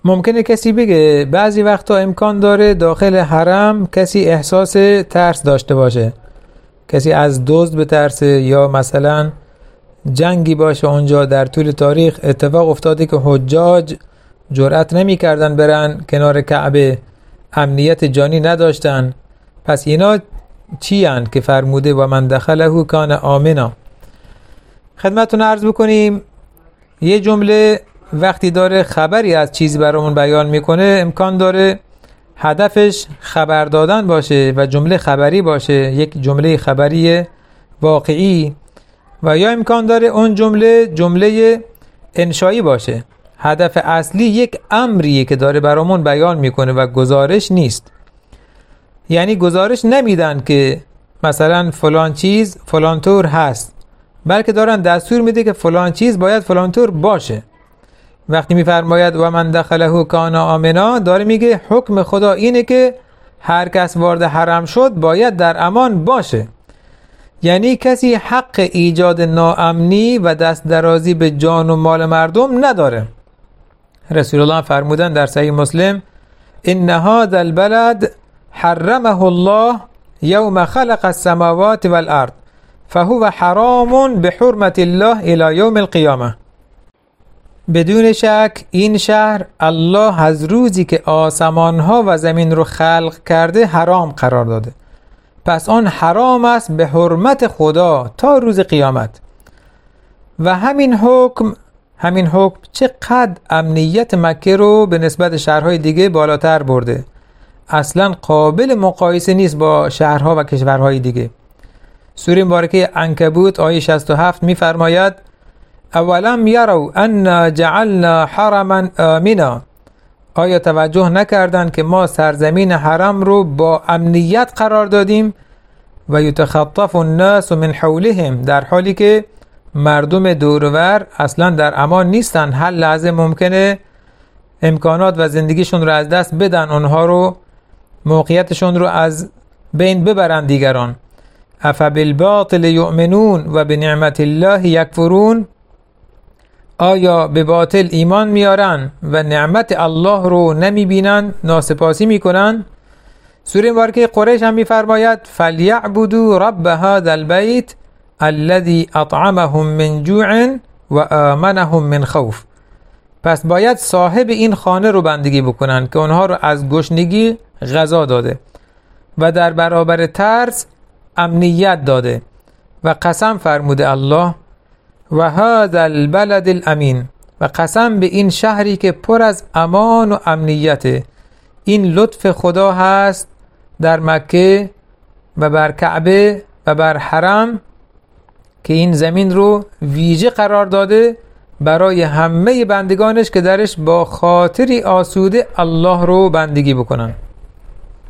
ممکنه کسی بگه بعضی وقتا امکان داره داخل حرم کسی احساس ترس داشته باشه، کسی از دزد بترسه، یا مثلا جنگی باشه اونجا. در طول تاریخ اتفاق افتاده که حجاج جرأت نمی کردن برن کنار کعبه، امنیت جانی نداشتن. پس اینا چی هن که فرموده و من دخله کان آمنا؟ خدمتتون عرض بکنیم یه جمله وقتی داره خبری از چیزی برامون بیان میکنه امکان داره هدفش خبر دادن باشه و جمله خبری باشه، یک جمله خبری واقعی، و یا امکان داره اون جمله انشایی باشه. هدف اصلی یک امریه که داره برامون بیان میکنه و گزارش نیست. یعنی گزارش نمیدن که مثلا فلان چیز فلان طور هست، بلکه دارن دستور میده که فلان چیز باید فلان طور باشه. وقتی میفرماید و من دخله کان آمنا، داره میگه حکم خدا اینه که هر کس وارد حرم شد باید در امان باشه. یعنی کسی حق ایجاد ناامنی و دست درازی به جان و مال مردم نداره. رسول الله فرمودن در صحیح مسلم ان هذا البلد حرمه الله یوم خلق السماوات والارض فهو حرام بحرمت الله الى یوم القیامه. بدون شک این شهر الله از روزی که آسمان ها و زمین رو خلق کرده حرام قرار داده، پس آن حرام است به حرمت خدا تا روز قیامت. و همین حکم چقدر امنیت مکه رو به نسبت شهرهای دیگه بالاتر برده. اصلا قابل مقایسه نیست با شهرها و کشورهای دیگه. سوره مبارکه عنکبوت آیه 67 میفرماید اولم یروا ان جعلنا حرما آمنا، آیا توجه نکردند که ما سرزمین حرم رو با امنیت قرار دادیم؟ و یتخطف الناس من حولهم، در حالی که مردم دورور اصلا در امان نیستن، هر لحظه ممکنه امکانات و زندگیشون رو از دست بدن، اونها رو موقعیتشون رو از بین ببرن دیگران. افبالباطل یؤمنون و بنعمت الله یکفرون، آیا به باطل ایمان میارن و نعمت الله رو نمیبینن، ناسپاسی میکنن؟ سوره مبارکه قریش هم میفرماید فلیعبدوا رب هذا البیت الذی اطعمهم من جوع و آمنهم من خوف، پس باید صاحب این خانه رو بندگی بکنن که اونها رو از گشنگی غذا داده و در برابر ترس امنیت داده. و قسم فرموده الله و هذا البلد الامین، و قسم به این شهری که پر از امان و امنیته. این لطف خدا هست در مکه و بر کعبه و بر حرم که این زمین رو ویژه قرار داده برای همه بندگانش که درش با خاطری آسوده الله رو بندگی بکنن.